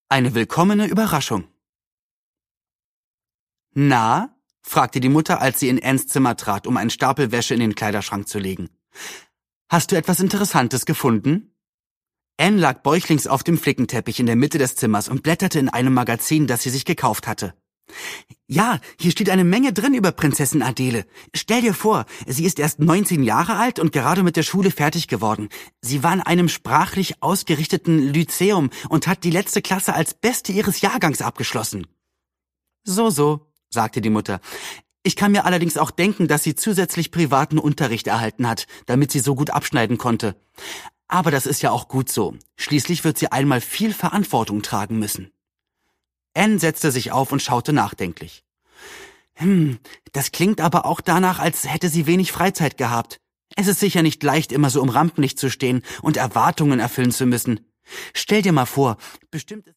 Eine willkommene Überraschung. »Na?« fragte die Mutter, als sie in Anns Zimmer trat, um einen Stapel Wäsche in den Kleiderschrank zu legen. »Hast du etwas Interessantes gefunden?« Ann lag bäuchlings auf dem Flickenteppich in der Mitte des Zimmers und blätterte in einem Magazin, das sie sich gekauft hatte. »Ja, hier steht eine Menge drin über Prinzessin Adele. Stell dir vor, sie ist erst 19 Jahre alt und gerade mit der Schule fertig geworden. Sie war in einem sprachlich ausgerichteten Lyzeum und hat die letzte Klasse als Beste ihres Jahrgangs abgeschlossen.« »So«, sagte die Mutter. »Ich kann mir allerdings auch denken, dass sie zusätzlich privaten Unterricht erhalten hat, damit sie so gut abschneiden konnte. Aber das ist ja auch gut so. Schließlich wird sie einmal viel Verantwortung tragen müssen.« Ann setzte sich auf und schaute nachdenklich. Das klingt aber auch danach, als hätte sie wenig Freizeit gehabt. Es ist sicher nicht leicht, immer so im Rampenlicht zu stehen und Erwartungen erfüllen zu müssen. Stell dir mal vor, bestimmt